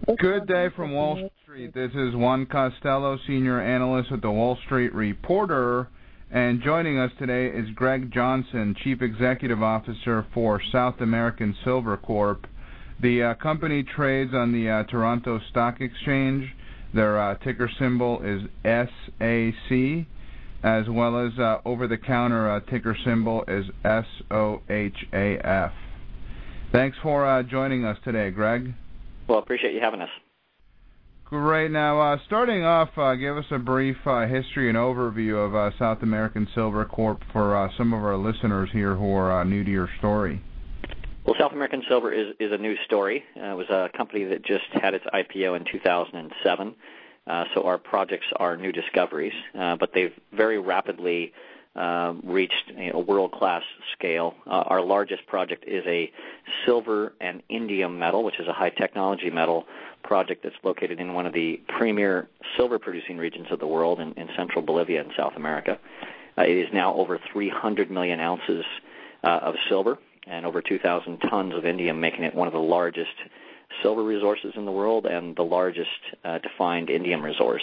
Good day from Wall Street. This is Juan Costello, Senior Analyst at the Wall Street Reporter, and joining us today is Greg Johnson, Chief Executive Officer for South American Silver Corp. The company trades on the Toronto Stock Exchange. Their ticker symbol is SAC, as well as over-the-counter ticker symbol is SOHAF. Thanks for joining us today, Greg. Well, appreciate you having us. Great. Now, starting off, give us a brief history and overview of South American Silver Corp for some of our listeners here who are new to your story. Well, South American Silver is a new story. It was a company that just had its IPO in 2007, so our projects are new discoveries, but they've very rapidly reached a world-class scale. Our largest project is a silver and indium metal, which is a high-technology metal project that's located in one of the premier silver-producing regions of the world in central Bolivia and South America. It is now over 300 million ounces of silver and over 2,000 tons of indium, making it one of the largest silver resources in the world and the largest defined indium resource.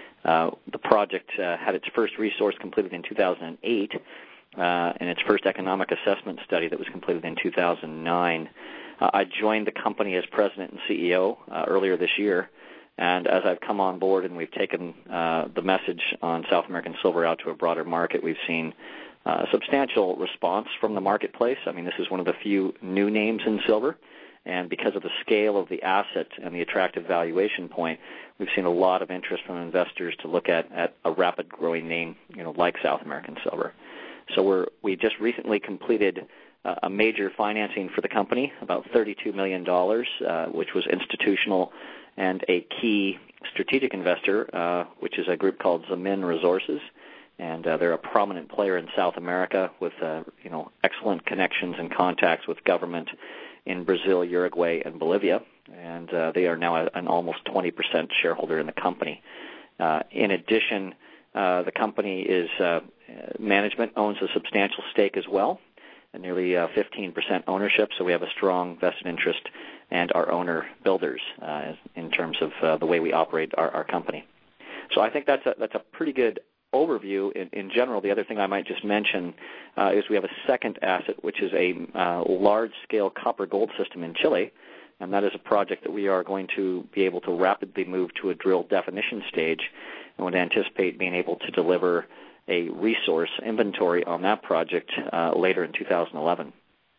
The project had its first resource completed in 2008 and its first economic assessment study that was completed in 2009. I joined the company as president and CEO earlier this year, and as I've come on board and we've taken the message on South American Silver out to a broader market, we've seen substantial response from the marketplace. I mean, this is one of the few new names in silver, and because of the scale of the asset and the attractive valuation point, we've seen a lot of interest from investors to look at a rapid growing name, like South American Silver. So we just recently completed a major financing for the company, about $32 million, which was institutional, and a key strategic investor, which is a group called Zamin Resources, and they're a prominent player in South America with excellent connections and contacts with government in Brazil, Uruguay, and Bolivia, and they are now an almost 20% shareholder in the company. In addition, the company management owns a substantial stake as well, nearly 15% ownership, so we have a strong vested interest and our owner builders in terms of the way we operate our company. So I think that's a pretty good overview. In general, the other thing I might just mention is we have a second asset, which is a large-scale copper-gold system in Chile, and that is a project that we are going to be able to rapidly move to a drill definition stage and would anticipate being able to deliver a resource inventory on that project later in 2011.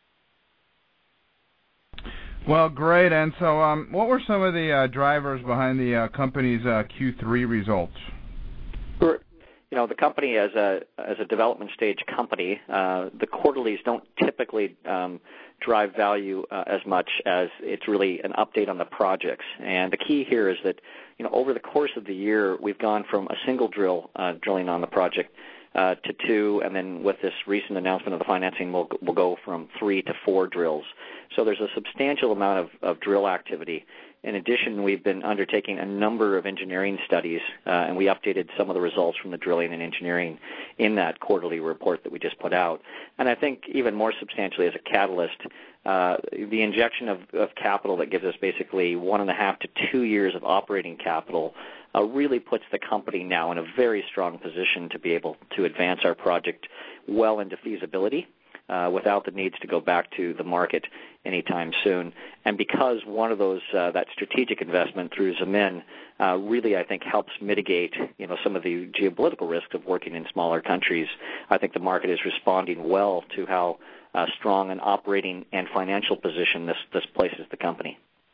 Well, great. And so what were some of the drivers behind the company's Q3 results? Sure. The company as a development stage company, the quarterlies don't typically drive value as much as it's really an update on the projects. And the key here is that, over the course of the year, we've gone from a single drilling on the project to two, and then with this recent announcement of the financing, we'll go from 3 to 4 drills. So there's a substantial amount of drill activity. In addition, we've been undertaking a number of engineering studies, and we updated some of the results from the drilling and engineering in that quarterly report that we just put out. And I think even more substantially as a catalyst, the injection of capital that gives us basically 1.5 to 2 years of operating capital really puts the company now in a very strong position to be able to advance our project well into feasibility without the needs to go back to the market anytime soon. And because one of those, that strategic investment through Zamin really, I think, helps mitigate, some of the geopolitical risks of working in smaller countries, I think the market is responding well to how strong an operating and financial position this places the company.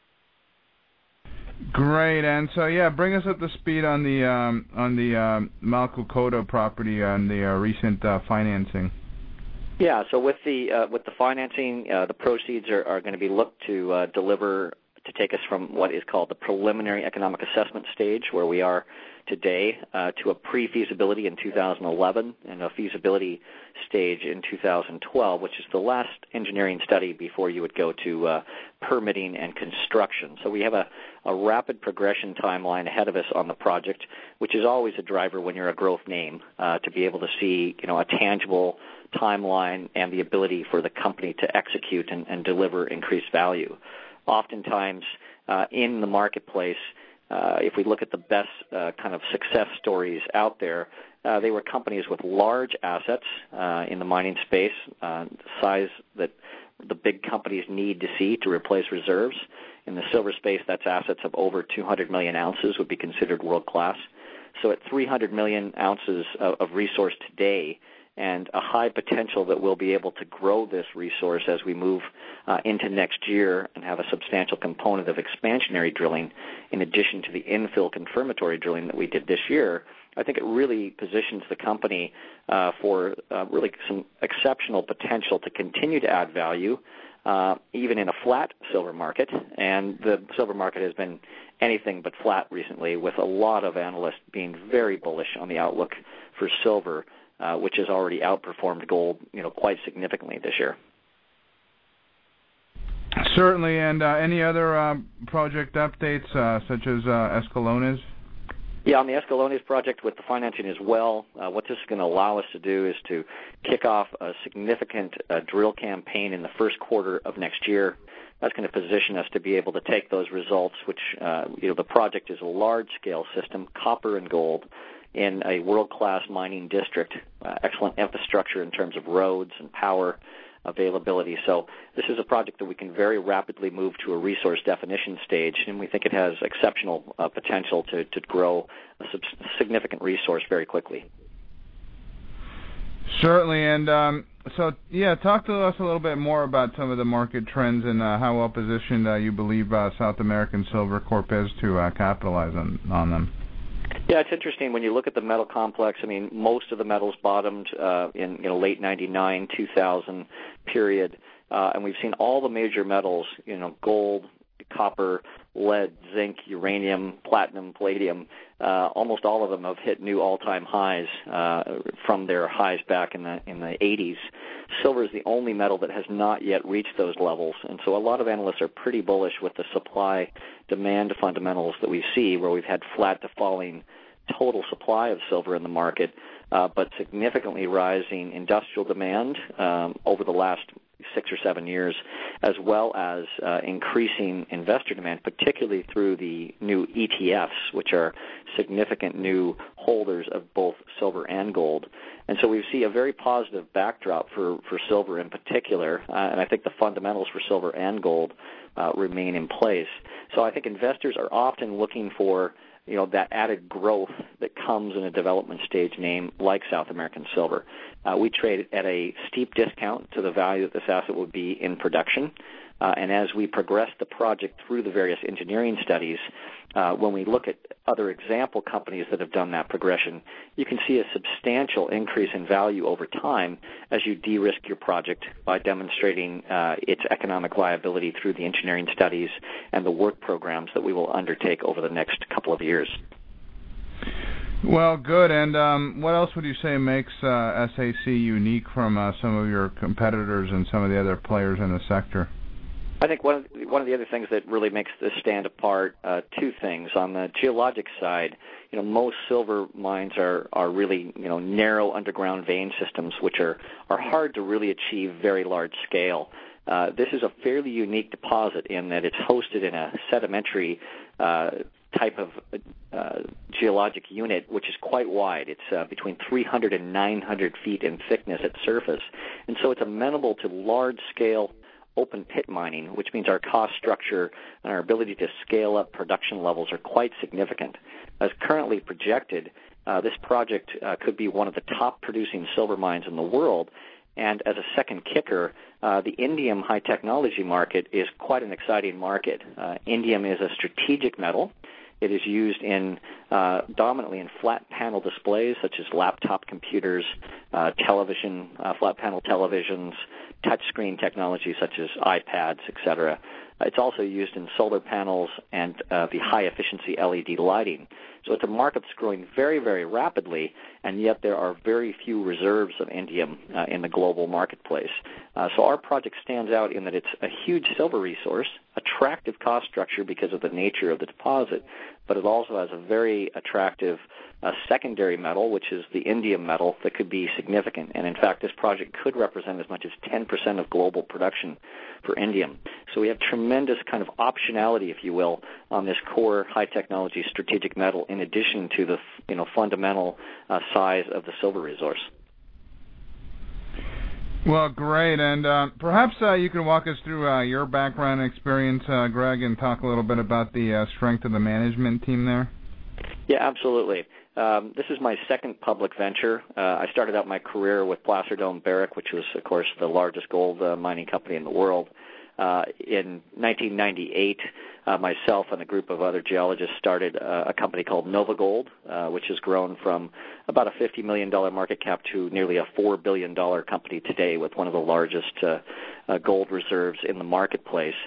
Great, and so bring us up to speed on the Malcucoto property and the recent financing. Yeah, so with the financing, the proceeds are going to be looked to take us from what is called the preliminary economic assessment stage, where we are today, to a pre-feasibility in 2011 and a feasibility stage in 2012, which is the last engineering study before you would go to permitting and construction. So we have a rapid progression timeline ahead of us on the project, which is always a driver when you're a growth name, to be able to see a tangible timeline and the ability for the company to execute and deliver increased value. Oftentimes, in the marketplace. If we look at the best kind of success stories out there, they were companies with large assets in the mining space, size that the big companies need to see to replace reserves. In the silver space, that's assets of over 200 million ounces would be considered world-class. So at 300 million ounces of resource today, and a high potential that we'll be able to grow this resource as we move into next year and have a substantial component of expansionary drilling in addition to the infill confirmatory drilling that we did this year, I think it really positions the company for really some exceptional potential to continue to add value, even in a flat silver market. And the silver market has been anything but flat recently, with a lot of analysts being very bullish on the outlook for silver, which has already outperformed gold, quite significantly this year. Certainly. And any other project updates, such as Escalones? Yeah, on the Escalones project with the financing as well, what this is going to allow us to do is to kick off a significant drill campaign in the first quarter of next year. That's going to position us to be able to take those results, which, the project is a large-scale system, copper and gold, in a world-class mining district, excellent infrastructure in terms of roads and power availability. So this is a project that we can very rapidly move to a resource definition stage, and we think it has exceptional potential to grow a significant resource very quickly. Certainly. And talk to us a little bit more about some of the market trends and how well positioned you believe South American Silver Corp is to capitalize on them. Yeah, it's interesting when you look at the metal complex. I mean, most of the metals bottomed in late 99, 2000 period, and we've seen all the major metals, gold, copper, lead, zinc, uranium, platinum, palladium, almost all of them have hit new all-time highs from their highs back in the 80s. Silver is the only metal that has not yet reached those levels, and so a lot of analysts are pretty bullish with the supply-demand fundamentals that we see, where we've had flat to falling total supply of silver in the market, but significantly rising industrial demand over the last 6 or 7 years, as well as increasing investor demand, particularly through the new ETFs, which are significant new holders of both silver and gold. And so we see a very positive backdrop for silver in particular, and I think the fundamentals for silver and gold remain in place. So I think investors are often looking for that added growth that comes in a development stage name like South American Silver. We trade at a steep discount to the value that this asset would be in production. And as we progress the project through the various engineering studies, when we look at other example companies that have done that progression, you can see a substantial increase in value over time as you de-risk your project by demonstrating its economic viability through the engineering studies and the work programs that we will undertake over the next couple of years. Well, good. And what else would you say makes SAC unique from some of your competitors and some of the other players in the sector? I think one of the other things that really makes this stand apart, two things. On the geologic side, most silver mines are really narrow underground vein systems, which are hard to really achieve very large scale. This is a fairly unique deposit in that it's hosted in a sedimentary type of geologic unit, which is quite wide. It's between 300 and 900 feet in thickness at surface, and so it's amenable to large-scale open pit mining, which means our cost structure and our ability to scale up production levels are quite significant. As currently projected, this project could be one of the top producing silver mines in the world. And as a second kicker, the indium high technology market is quite an exciting market. Indium is a strategic metal. It is used dominantly in flat panel displays such as laptop computers, television, flat panel televisions, touchscreen technology such as iPads, etc. It's also used in solar panels and the high-efficiency LED lighting. So it's a market that's growing very, very rapidly, and yet there are very few reserves of indium in the global marketplace. So our project stands out in that it's a huge silver resource, attractive cost structure because of the nature of the deposit, but it also has a very attractive secondary metal, which is the indium metal, that could be significant. And in fact, this project could represent as much as 10% of global production for indium. So we have tremendous tremendous kind of optionality, if you will, on this core high technology strategic metal in addition to the fundamental size of the silver resource. Well, great. And perhaps you can walk us through your background and experience, Greg, and talk a little bit about the strength of the management team there. Yeah, absolutely. This is my second public venture. I started out my career with Placer Dome Barrick, which was, of course, the largest gold mining company in the world. In 1998, myself and a group of other geologists started a company called NovaGold, which has grown from about a $50 million market cap to nearly a $4 billion company today with one of the largest gold reserves in the marketplace.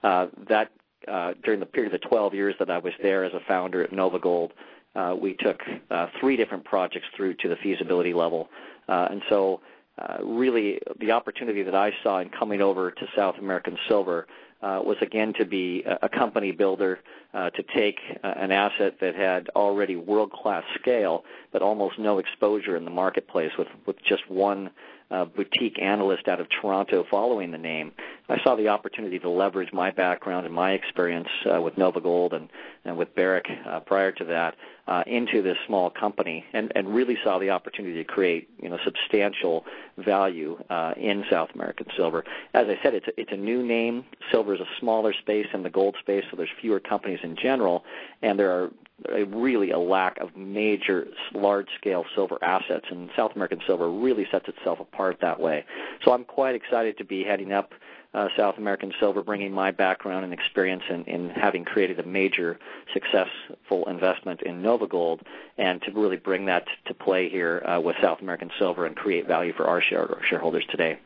During the period of the 12 years that I was there as a founder at NovaGold, we took 3 different projects through to the feasibility level. And so really the opportunity that I saw in coming over to South American Silver was again to be a company builder, to take an asset that had already world-class scale but almost no exposure in the marketplace with just one boutique analyst out of Toronto following the name. I saw the opportunity to leverage my background and my experience with NovaGold and with Barrick prior to that into this small company, and really saw the opportunity to create substantial value in South American Silver. As I said, it's a new name. Silver is a smaller space in the gold space, so there's fewer companies in general, and there are really a lack of major large-scale silver assets, and South American Silver really sets itself apart that way. So I'm quite excited to be heading up South American Silver, bringing my background and experience in having created a major successful investment in NovaGold, and to really bring that to play here with South American Silver and create value for our shareholders today.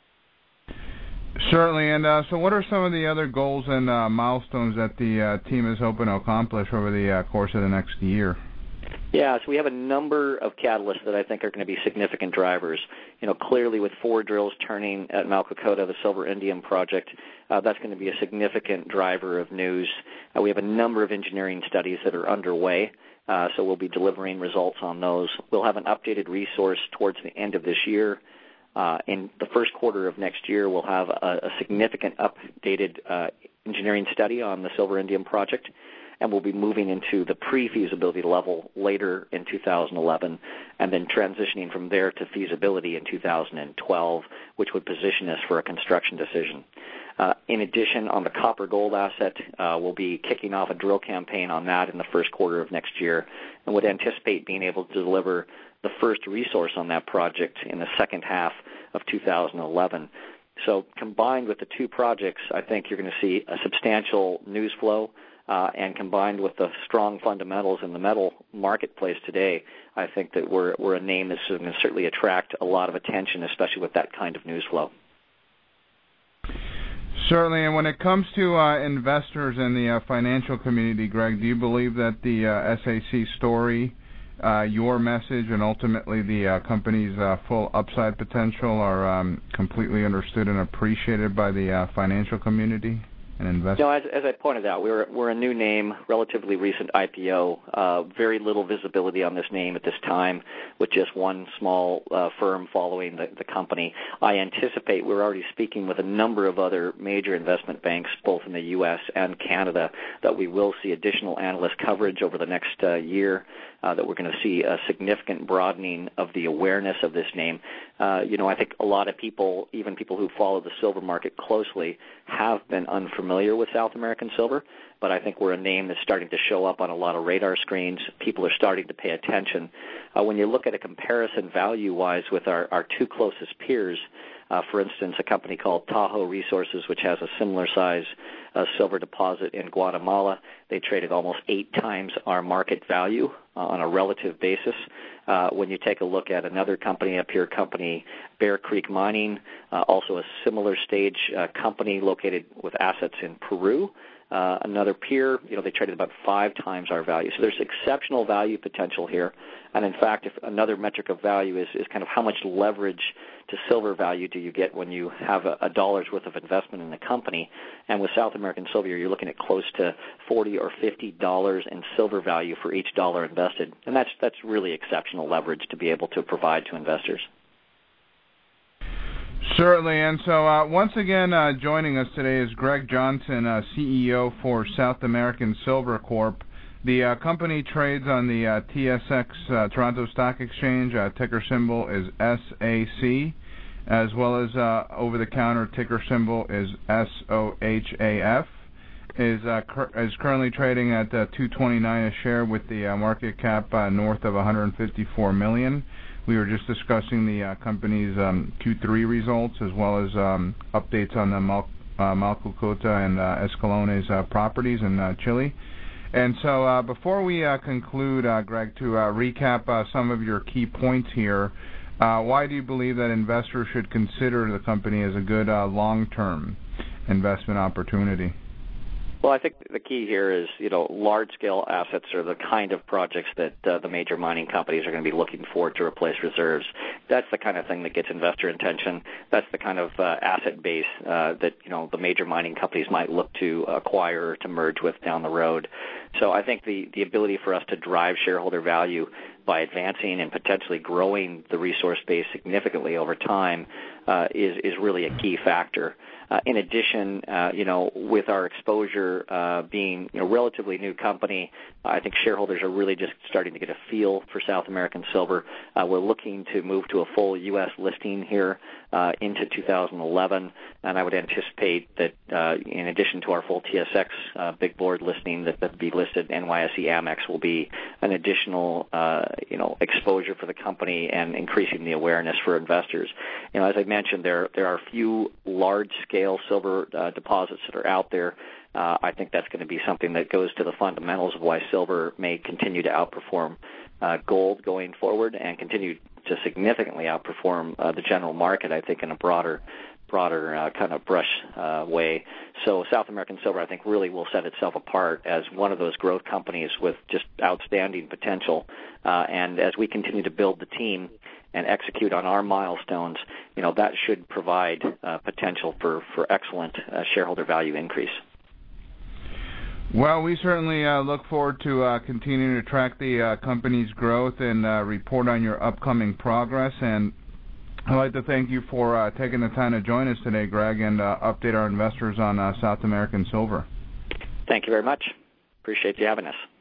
Certainly, and so what are some of the other goals and milestones that the team is hoping to accomplish over the course of the next year? Yeah, so we have a number of catalysts that I think are going to be significant drivers. Clearly with 4 drills turning at Malcocota, the Silver Indium project, that's going to be a significant driver of news. We have a number of engineering studies that are underway, so we'll be delivering results on those. We'll have an updated resource towards the end of this year. In the first quarter of next year, we'll have a significant updated engineering study on the Silver Indium project, and we'll be moving into the pre-feasibility level later in 2011, and then transitioning from there to feasibility in 2012, which would position us for a construction decision. In addition, on the copper-gold asset, we'll be kicking off a drill campaign on that in the first quarter of next year, and would anticipate being able to deliver the first resource on that project in the second half of 2011. So combined with the 2 projects, I think you're going to see a substantial news flow, and combined with the strong fundamentals in the metal marketplace today, I think that we're a name that's going to certainly attract a lot of attention, especially with that kind of news flow. Certainly, and when it comes to investors in the financial community, Greg, do you believe that the SAC story, your message, and ultimately the company's full upside potential are completely understood and appreciated by the financial community and investors? No, as I pointed out, we're a new name, relatively recent IPO, very little visibility on this name at this time, with just one small firm following the company. I anticipate we're already speaking with a number of other major investment banks, both in the U.S. and Canada, that we will see additional analyst coverage over the next year, that we're going to see a significant broadening of the awareness of this name. I think a lot of people, even people who follow the silver market closely, have been unfamiliar with South American Silver, but I think we're a name that's starting to show up on a lot of radar screens. People are starting to pay attention. When you look at a comparison value-wise with our 2 closest peers, for instance, a company called Tahoe Resources, which has a similar size silver deposit in Guatemala, they traded almost 8 times our market value on a relative basis. When you take a look at another company, a peer company, Bear Creek Mining, also a similar stage company located with assets in Peru, another peer, they traded about 5 times our value. So there's exceptional value potential here. And in fact, if another metric of value is kind of how much leverage to silver value do you get when you have a dollar's worth of investment in the company. And with South American Silver, you're looking at close to $40 or $50 in silver value for each dollar invested. And that's really exceptional leverage to be able to provide to investors. Certainly, and so once again joining us today is Greg Johnson, CEO for South American Silver Corp. The company trades on the TSX Toronto Stock Exchange. Ticker symbol is SAC, as well as over-the-counter ticker symbol is SOHAF. Is currently trading at $229 a share with the market cap north of $154 million. We were just discussing the company's Q3 results, as well as updates on the Malcocota and Escalones properties in Chile. And so before we conclude, Greg, to recap some of your key points here, why do you believe that investors should consider the company as a good long-term investment opportunity? Well, I think the key here is, large-scale assets are the kind of projects that the major mining companies are going to be looking for to replace reserves. That's the kind of thing that gets investor attention. That's the kind of asset base that, the major mining companies might look to acquire or to merge with down the road. So I think the ability for us to drive shareholder value by advancing and potentially growing the resource base significantly over time is really a key factor. In addition, with our exposure being a relatively new company, I think shareholders are really just starting to get a feel for South American Silver. We're looking to move to a full U.S. listing here into 2011, and I would anticipate that in addition to our full TSX big board listing that be listed, NYSE Amex will be an additional exposure for the company and increasing the awareness for investors. As I mentioned, there are a few large-scale silver deposits that are out there. I think that's going to be something that goes to the fundamentals of why silver may continue to outperform gold going forward and continue to significantly outperform the general market, I think, in a broader kind of brush way. So South American Silver, I think, really will set itself apart as one of those growth companies with just outstanding potential. And as we continue to build the team and execute on our milestones, that should provide potential for excellent shareholder value increase. Well, we certainly look forward to continuing to track the company's growth and report on your upcoming progress. And I'd like to thank you for taking the time to join us today, Greg, and update our investors on South American Silver. Thank you very much. Appreciate you having us.